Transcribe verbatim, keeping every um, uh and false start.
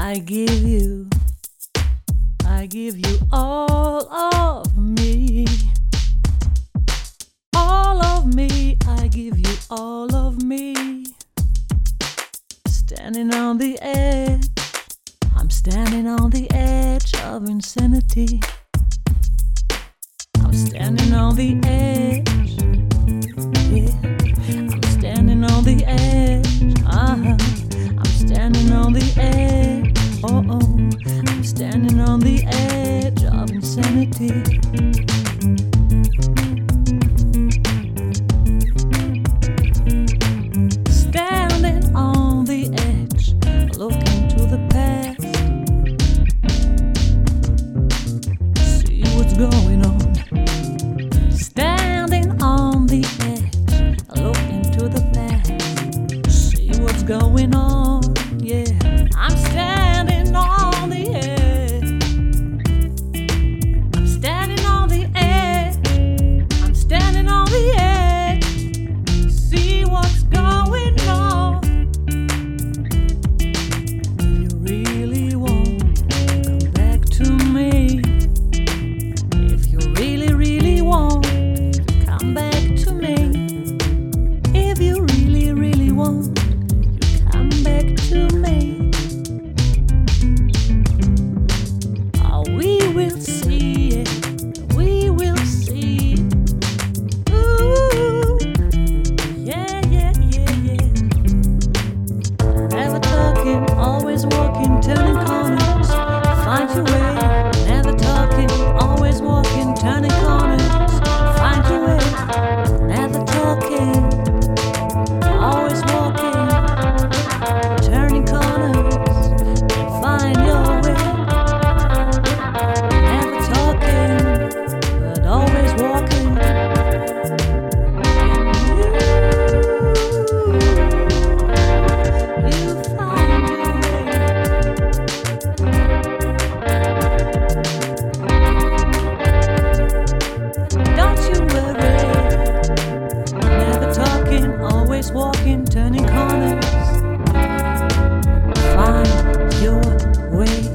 I give you, I give you all of me. All of me, I give you all of me. Standing on the edge, I'm standing on the edge of insanity. I'm standing on the edge, yeah. I'm standing on the edge, uh-huh. I'm standing on the edge, oh oh. I'm standing on the edge of insanity. Standing on the edge, looking to the past. See what's going on. Standing on the edge, looking to the past. See what's going on, yeah. I'm standing on the edge. I'm standing on the edge. I'm standing on the edge. See what's going on. If you really want to come back to me, if you really, really want to come back to me, if you really, really want to come back to me, oh, we will see it, we will see it. Ooh, yeah, yeah, yeah, yeah. Never talking, always walking, turning corners, find your way. Never talking, always walking, turning corners, find your way. Never talking, always walking, turning corners, and find your way. Never talking, but always walking. You, you find your way. Don't you worry. Never talking, always walking, turning corners. Find your way.